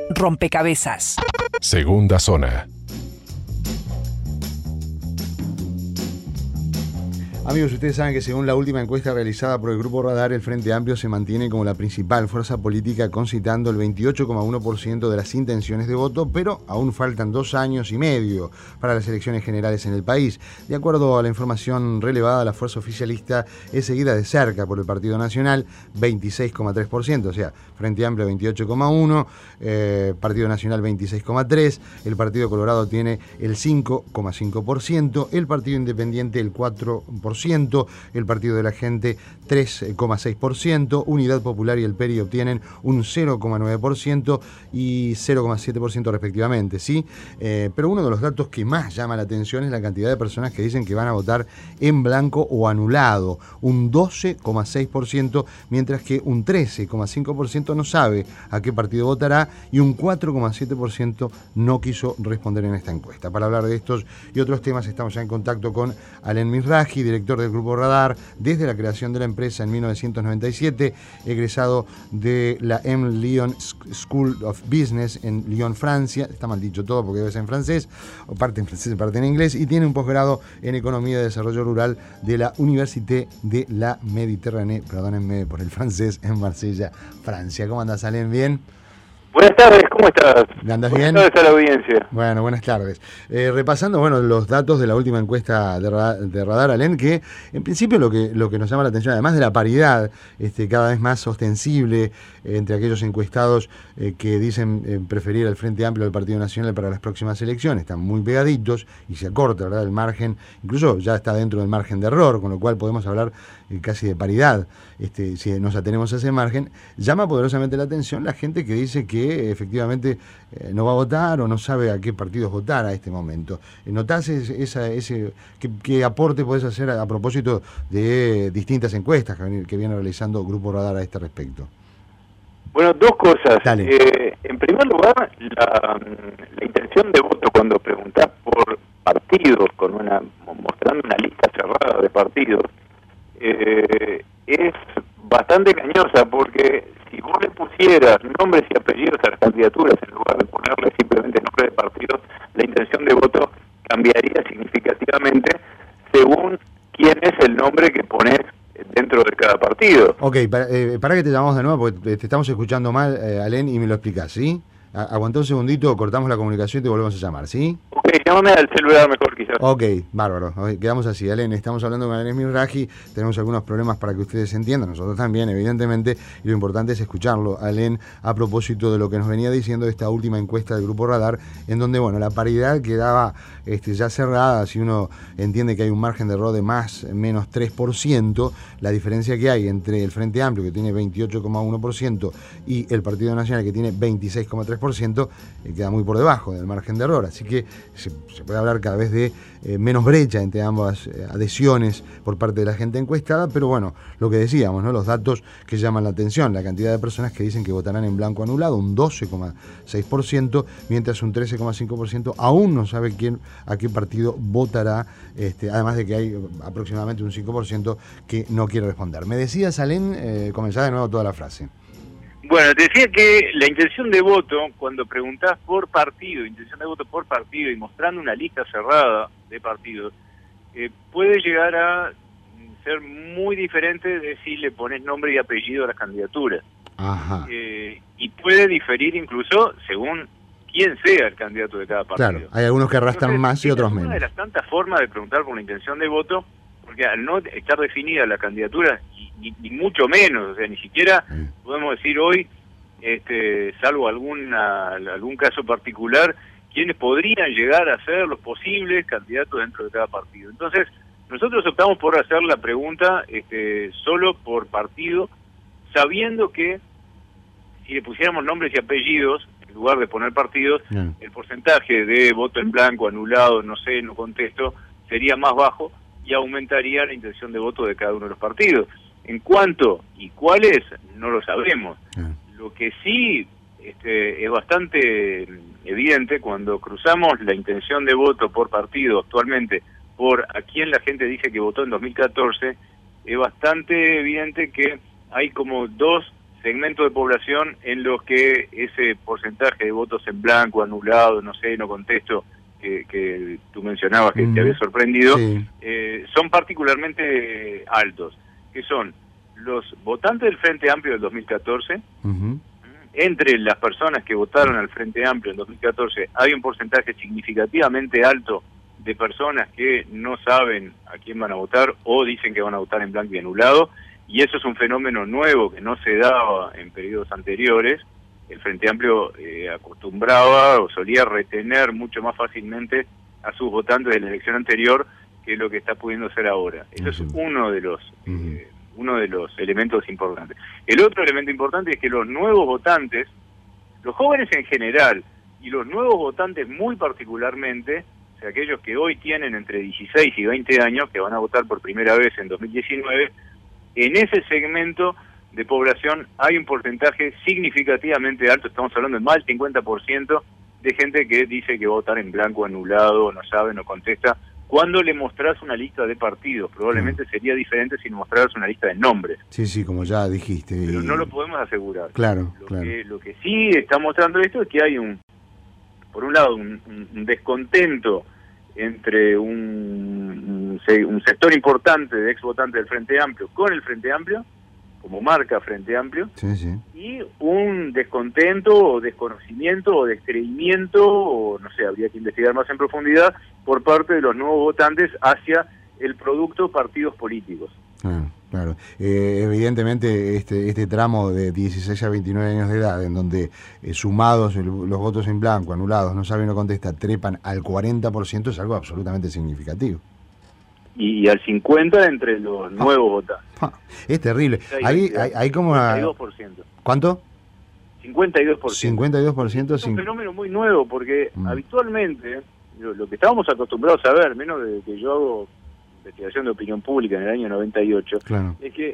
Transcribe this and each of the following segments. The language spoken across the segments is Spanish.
Rompecabezas. Segunda zona. Amigos, ustedes saben que según la última encuesta realizada por el Grupo Radar, el Frente Amplio se mantiene como la principal fuerza política, concitando el 28,1% de las intenciones de voto, pero aún faltan 2 años y medio para las elecciones generales en el país. De acuerdo a la información relevada, la fuerza oficialista es seguida de cerca por el Partido Nacional, 26,3%, o sea, Frente Amplio 28,1%, Partido Nacional 26,3%, el Partido Colorado tiene el 5,5%, el Partido Independiente el 4%, el Partido de la Gente 3,6%, Unidad Popular y el PERI obtienen un 0,9% y 0,7% respectivamente, ¿sí? Pero uno de los datos que más llama la atención es la cantidad de personas que dicen que van a votar en blanco o anulado, un 12,6%, mientras que un 13,5% no sabe a qué partido votará y un 4,7% no quiso responder en esta encuesta. Para hablar de estos y otros temas estamos ya en contacto con Alen Mizrahi, director del Grupo Radar, desde la creación de la empresa en 1997, egresado de la M. Lyon School of Business en Lyon, Francia, está mal dicho todo porque debe ser en francés, o parte en francés, parte en inglés, y tiene un posgrado en Economía y Desarrollo Rural de la Université de la Méditerranée, perdónenme por el francés, en Marsella, Francia. ¿Cómo andas, Alen? ¿Bien? Buenas tardes, ¿cómo estás? ¿Andas bien? Buenas tardes a la audiencia. Bueno, buenas tardes. Repasando, los datos de la última encuesta de Radar, Alen, que en principio lo que nos llama la atención, además de la paridad cada vez más ostensible entre aquellos encuestados que dicen preferir al Frente Amplio del Partido Nacional para las próximas elecciones, están muy pegaditos y se acorta, ¿verdad?, el margen, incluso ya está dentro del margen de error, con lo cual podemos hablar casi de paridad, si nos atenemos a ese margen. Llama poderosamente la atención la gente que dice que efectivamente no va a votar o no sabe a qué partidos votar a este momento. ¿Notás qué aporte podés hacer a propósito de distintas encuestas que viene realizando Grupo Radar a este respecto? Bueno, dos cosas. Dale. En primer lugar, la intención de voto cuando preguntás por partidos, mostrando una lista cerrada de partidos, es bastante engañosa, porque si vos le pusieras nombres y apellidos a las candidaturas en lugar de ponerle simplemente nombre de partidos, la intención de voto cambiaría significativamente según quién es el nombre que pones dentro de cada partido. Ok, para que te llamamos de nuevo, porque te estamos escuchando mal, Alen, y me lo explicás, ¿sí? Aguantá un segundito, cortamos la comunicación y te volvemos a llamar, ¿sí? Ok, llámame al celular mejor quizás. Ok, bárbaro. Quedamos así, Alen. Estamos hablando con Alen Mizrahi. Tenemos algunos problemas para que ustedes entiendan. Nosotros también, evidentemente. Y lo importante es escucharlo, Alen, a propósito de lo que nos venía diciendo esta última encuesta del Grupo Radar, en donde, la paridad quedaba ya cerrada. Si uno entiende que hay un margen de error de más o menos 3%, la diferencia que hay entre el Frente Amplio, que tiene 28,1%, y el Partido Nacional, que tiene 26,3%, queda muy por debajo del margen de error. Así que se puede hablar cada vez de menos brecha entre ambas adhesiones por parte de la gente encuestada, pero lo que decíamos, ¿no?, los datos que llaman la atención, la cantidad de personas que dicen que votarán en blanco anulado, un 12,6%, mientras un 13,5% aún no sabe a qué partido votará, además de que hay aproximadamente un 5% que no quiere responder. Me decías, Alen, comenzá de nuevo toda la frase. Bueno, te decía que la intención de voto, cuando preguntás por partido, intención de voto por partido y mostrando una lista cerrada de partidos, puede llegar a ser muy diferente de si le pones nombre y apellido a las candidaturas. Ajá. Y puede diferir incluso según quién sea el candidato de cada partido. Claro, hay algunos que arrastran más y otros menos. Una de las tantas formas de preguntar por la intención de voto, porque al no estar definida la candidatura, ni mucho menos, o sea, ni siquiera podemos decir hoy, salvo algún caso particular, quiénes podrían llegar a ser los posibles candidatos dentro de cada partido. Entonces, nosotros optamos por hacer la pregunta solo por partido, sabiendo que si le pusiéramos nombres y apellidos, en lugar de poner partidos, el porcentaje de voto en blanco, anulado, no sé, no contesto, sería más bajo y aumentaría la intención de voto de cada uno de los partidos. En cuánto y cuáles, no lo sabemos. Lo que sí es bastante evidente cuando cruzamos la intención de voto por partido actualmente por a quién la gente dice que votó en 2014, es bastante evidente que hay como dos segmentos de población en los que ese porcentaje de votos en blanco, anulado, no sé, no contesto, que tú mencionabas que te había sorprendido, sí, son particularmente altos, que son los votantes del Frente Amplio del 2014. Entre las personas que votaron al Frente Amplio en 2014 hay un porcentaje significativamente alto de personas que no saben a quién van a votar o dicen que van a votar en blanco y anulado, y eso es un fenómeno nuevo que no se daba en periodos anteriores. El Frente Amplio acostumbraba o solía retener mucho más fácilmente a sus votantes de la elección anterior que lo que está pudiendo hacer ahora. Eso es uno de los elementos importantes. El otro elemento importante es que los nuevos votantes, los jóvenes en general y los nuevos votantes muy particularmente, o sea, aquellos que hoy tienen entre 16 y 20 años, que van a votar por primera vez en 2019, en ese segmento de población hay un porcentaje significativamente alto, estamos hablando de más del 50% de gente que dice que va a votar en blanco, anulado, no sabe, no contesta. Cuando le mostrás una lista de partidos, probablemente sería diferente si mostrás una lista de nombres. Sí, sí, como ya dijiste. Pero no lo podemos asegurar. Claro, Lo que sí está mostrando esto es que hay por un lado, un descontento entre un sector importante de ex votantes del Frente Amplio con el Frente Amplio, como marca Frente Amplio, y un descontento o desconocimiento o descreimiento, o no sé, habría que investigar más en profundidad, por parte de los nuevos votantes hacia el producto partidos políticos. Claro. Evidentemente este tramo de 16 a 29 años de edad, en donde sumados los votos en blanco, anulados, no saben, no contesta, trepan al 40%, es algo absolutamente significativo. Y al 50% entre los nuevos votantes. Es terrible. Hay como 52%. ¿Cuánto? 52%. 52%. Es un fenómeno muy nuevo, porque habitualmente lo que estábamos acostumbrados a ver, menos desde que yo hago investigación de opinión pública en el año 98, es que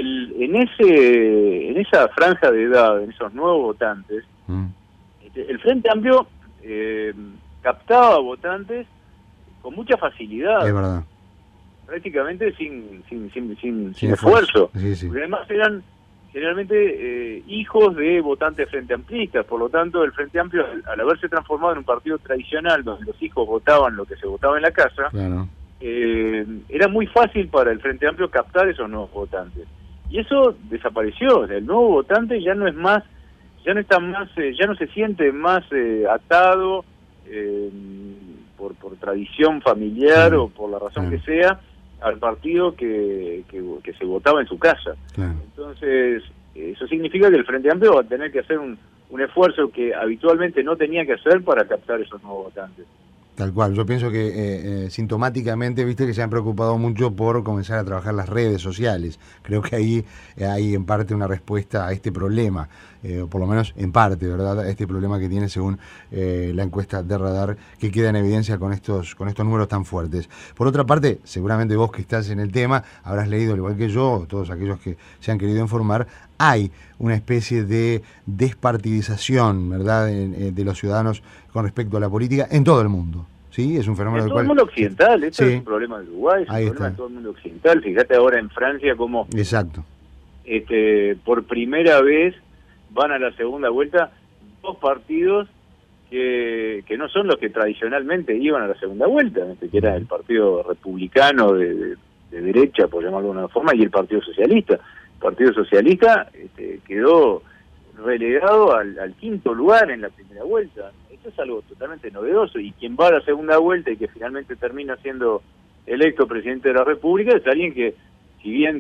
en esa franja de edad, en esos nuevos votantes, el Frente Amplio captaba votantes con mucha facilidad. Es verdad. Prácticamente sin esfuerzo. Sí. Porque además eran generalmente hijos de votantes frente amplistas, por lo tanto el Frente Amplio, al haberse transformado en un partido tradicional donde los hijos votaban lo que se votaba en la casa, era muy fácil para el Frente Amplio captar esos nuevos votantes. Y eso desapareció. El nuevo votante ya no es más, ya no está más, ya no se siente más atado por tradición familiar o por la razón que sea al partido que se votaba en su casa. Entonces, eso significa que el Frente Amplio va a tener que hacer un esfuerzo que habitualmente no tenía que hacer para captar esos nuevos votantes. Tal cual, yo pienso que sintomáticamente, viste que se han preocupado mucho por comenzar a trabajar las redes sociales. Creo que ahí hay en parte una respuesta a este problema, por lo menos en parte, ¿verdad? A este problema que tiene según la encuesta de Radar, que queda en evidencia con estos números tan fuertes. Por otra parte, seguramente vos que estás en el tema, habrás leído, al igual que yo, todos aquellos que se han querido informar, hay una especie de despartidización, ¿verdad?, de los ciudadanos con respecto a la política en todo el mundo. ¿Sí? Es un fenómeno en todo el mundo occidental. Esto es un problema de Uruguay, es un problema de todo el mundo occidental. Fíjate ahora en Francia cómo por primera vez van a la segunda vuelta dos partidos que no son los que tradicionalmente iban a la segunda vuelta, que era el Partido Republicano de derecha, por llamarlo de alguna forma, y el Partido Socialista. El Partido Socialista quedó relegado al quinto lugar en la primera vuelta. Esto es algo totalmente novedoso, y quien va a la segunda vuelta y que finalmente termina siendo electo presidente de la República es alguien que, si bien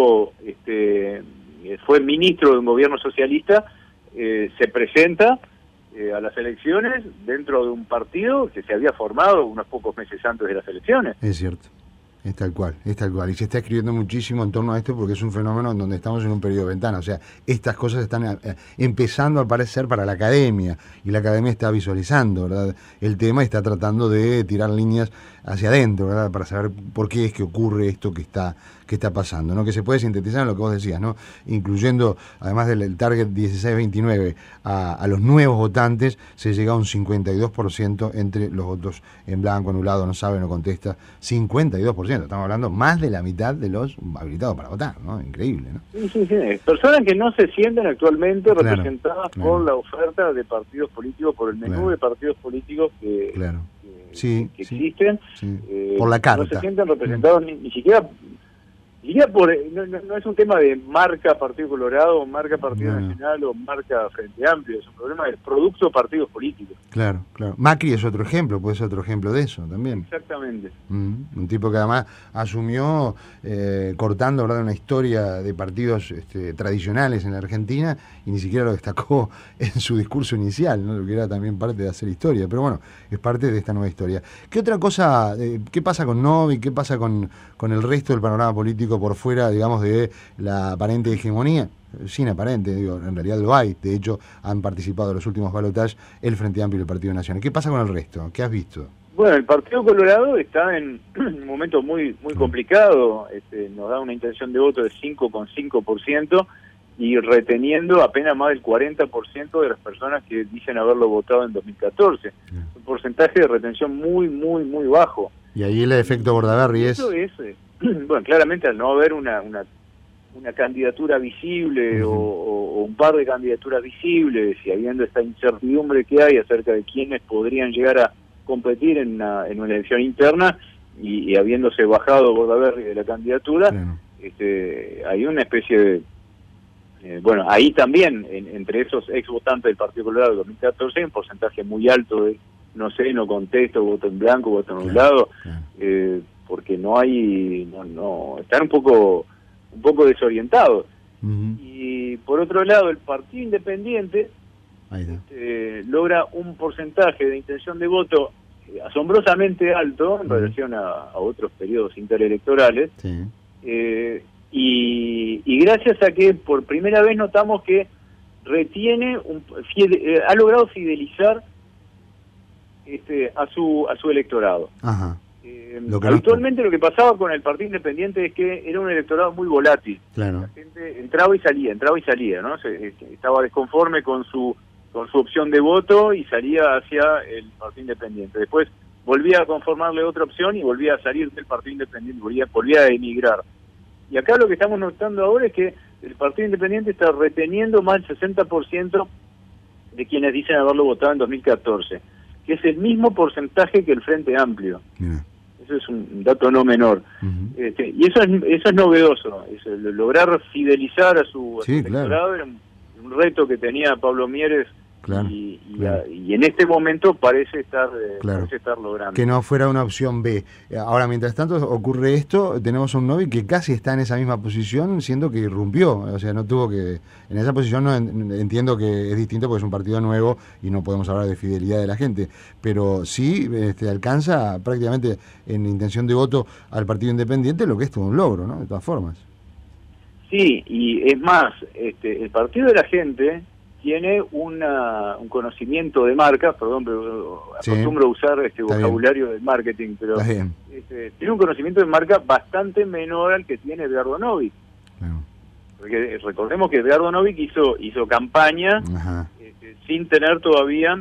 fue ministro de un gobierno socialista, se presenta a las elecciones dentro de un partido que se había formado unos pocos meses antes de las elecciones. Es cierto. Es tal cual. Y se está escribiendo muchísimo en torno a esto porque es un fenómeno en donde estamos en un periodo de ventana. O sea, estas cosas están empezando a aparecer para la academia, y la academia está visualizando, ¿verdad?, el tema, y está tratando de tirar líneas hacia adentro, ¿verdad?, para saber por qué es que ocurre esto que está que está pasando, ¿no? Que se puede sintetizar en lo que vos decías, ¿no? Incluyendo, además del target 16-29, a los nuevos votantes, se llega a un 52% entre los votos en blanco, anulado, no sabe, no contesta. 52%, estamos hablando más de la mitad de los habilitados para votar, ¿no? Increíble, ¿no? Sí. Personas que no se sienten actualmente representadas claro. por la oferta de partidos políticos, por el menú de partidos políticos que existen. Sí. Por la carta. No se sienten representados ni siquiera por, no es un tema de marca Partido Colorado, o marca Partido Nacional o marca Frente Amplio, es un problema de producto partidos políticos. Claro. Macri es otro ejemplo, puede ser otro ejemplo de eso también. Exactamente. Un tipo que además asumió cortando, ¿verdad?, una historia de partidos tradicionales en la Argentina y ni siquiera lo destacó en su discurso inicial, ¿no? Lo que era también parte de hacer historia, pero bueno, es parte de esta nueva historia. ¿Qué otra cosa, qué pasa con Novi, qué pasa con el resto del panorama político por fuera, digamos, de la aparente hegemonía? Sin aparente, digo, en realidad lo hay. De hecho, han participado en los últimos balotajes el Frente Amplio y el Partido Nacional. ¿Qué pasa con el resto? ¿Qué has visto? Bueno, el Partido Colorado está en un momento muy complicado. Nos da una intención de voto de 5,5% y reteniendo apenas más del 40% de las personas que dicen haberlo votado en 2014. Un porcentaje de retención muy bajo. Y ahí el efecto Bordaberry es... Eso es, bueno, claramente al no haber una candidatura visible o un par de candidaturas visibles y habiendo esta incertidumbre que hay acerca de quiénes podrían llegar a competir en una elección interna y habiéndose bajado Bordaberry de la candidatura, hay una especie de... bueno, ahí también, entre esos ex votantes del Partido Colorado de 2014, hay un porcentaje muy alto de no sé, no contesto, voto en blanco, voto anulado, porque no hay, están un poco desorientados. Y por otro lado, el Partido Independiente logra un porcentaje de intención de voto asombrosamente alto en relación a otros periodos interelectorales, y gracias a que por primera vez notamos que retiene, ha logrado fidelizar a su electorado. Habitualmente lo que pasaba con el Partido Independiente es que era un electorado muy volátil. La gente entraba y salía, ¿no? Estaba desconforme con su opción de voto y salía hacia el Partido Independiente. Después volvía a conformarle otra opción y volvía a salir del Partido Independiente, volvía a emigrar. Y acá lo que estamos notando ahora es que el Partido Independiente está reteniendo más del 60% de quienes dicen haberlo votado en 2014, que es el mismo porcentaje que el Frente Amplio. Eso es un dato no menor. Y eso es novedoso. Lograr fidelizar a su electorado era un reto que tenía Pablo Mieres. Y en este momento parece estar logrando. Que no fuera una opción B. Ahora, mientras tanto ocurre esto, tenemos a un Novi que casi está en esa misma posición, siendo que irrumpió. O sea, no tuvo que... En esa posición no entiendo que es distinto porque es un partido nuevo y no podemos hablar de fidelidad de la gente. Pero sí alcanza prácticamente en intención de voto al Partido Independiente, lo que es todo un logro, ¿no? De todas formas. Sí, y es más, el Partido de la Gente tiene un conocimiento de marca, perdón, pero acostumbro a usar vocabulario del marketing, pero tiene un conocimiento de marca bastante menor al que tiene Edgardo Novi. Porque recordemos que Edgardo Novi hizo campaña sin tener todavía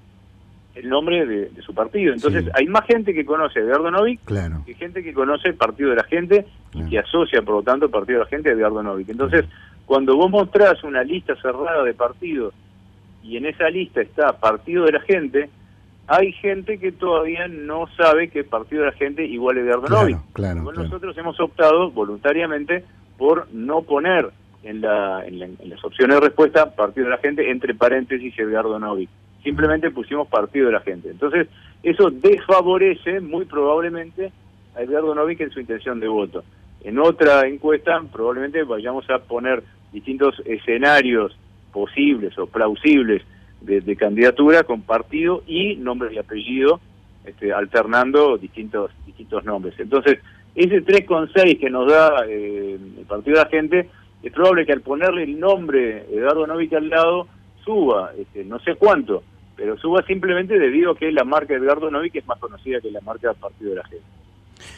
el nombre de su partido. Entonces hay más gente que conoce a Edgardo Novi que gente que conoce el Partido de la Gente y que asocia, por lo tanto, el Partido de la Gente a Edgardo Novi. Entonces, cuando vos mostrás una lista cerrada de partidos y en esa lista está Partido de la Gente, hay gente que todavía no sabe que Partido de la Gente igual a Edgardo Novi. Nosotros hemos optado voluntariamente por no poner en las opciones de respuesta Partido de la Gente entre paréntesis Edgardo Novi. Simplemente pusimos Partido de la Gente. Entonces, eso desfavorece muy probablemente a Edgardo Novi en su intención de voto. En otra encuesta probablemente vayamos a poner distintos escenarios posibles o plausibles de candidatura con partido y nombre y apellido, alternando distintos nombres. Entonces, ese 3,6 que nos da el Partido de la Gente, es probable que al ponerle el nombre Edgardo Novi al lado, suba, no sé cuánto, pero suba simplemente debido a que la marca Edgardo Novi es más conocida que la marca Partido de la Gente.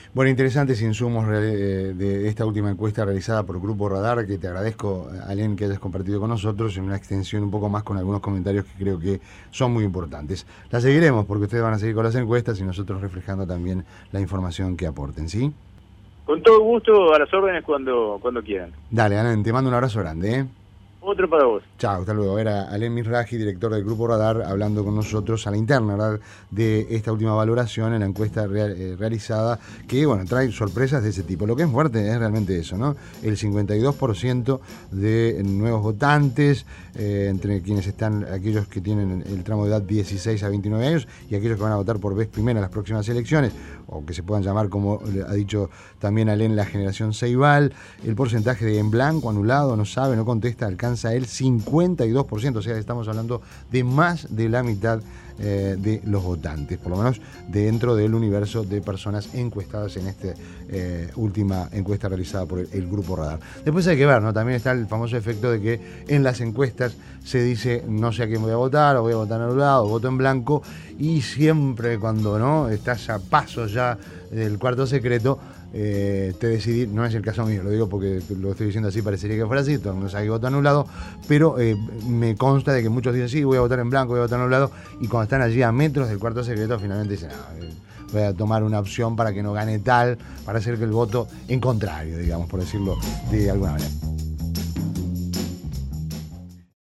Bueno, interesantes insumos de esta última encuesta realizada por el Grupo Radar, que te agradezco, Alén, que hayas compartido con nosotros en una extensión un poco más con algunos comentarios que creo que son muy importantes. La seguiremos porque ustedes van a seguir con las encuestas y nosotros reflejando también la información que aporten, ¿sí? Con todo gusto, a las órdenes cuando quieran. Dale, Alén, te mando un abrazo grande, ¿eh? Otro para vos. Chao, hasta luego. Era Alén Mizrahi, director del Grupo Radar, hablando con nosotros a la interna, ¿verdad?, de esta última valoración en la encuesta realizada, que, bueno, trae sorpresas de ese tipo. Lo que es fuerte es realmente eso, ¿no? El 52% de nuevos votantes, entre quienes están aquellos que tienen el tramo de edad 16 a 29 años y aquellos que van a votar por vez primera en las próximas elecciones, o que se puedan llamar, como ha dicho también Alén, la generación Ceibal. El porcentaje de en blanco, anulado, no sabe, no contesta, alcanza el 52%, o sea, estamos hablando de más de la mitad de los votantes, por lo menos dentro del universo de personas encuestadas en esta última encuesta realizada por el Grupo Radar. Después hay que ver, ¿no? También está el famoso efecto de que en las encuestas se dice no sé a quién voy a votar, o voy a votar anulado, o voto en blanco, y siempre cuando no estás a pasos ya del cuarto secreto, te decidí, no es el caso mío, lo digo porque lo estoy diciendo así, parecería que fuera así, todo el mundo sabe que voto anulado, pero me consta de que muchos dicen sí, voy a votar en blanco, voy a votar anulado, y cuando están allí a metros del cuarto secreto finalmente dicen voy a tomar una opción para que no gane tal, para hacer que el voto en contrario, digamos, por decirlo de alguna manera.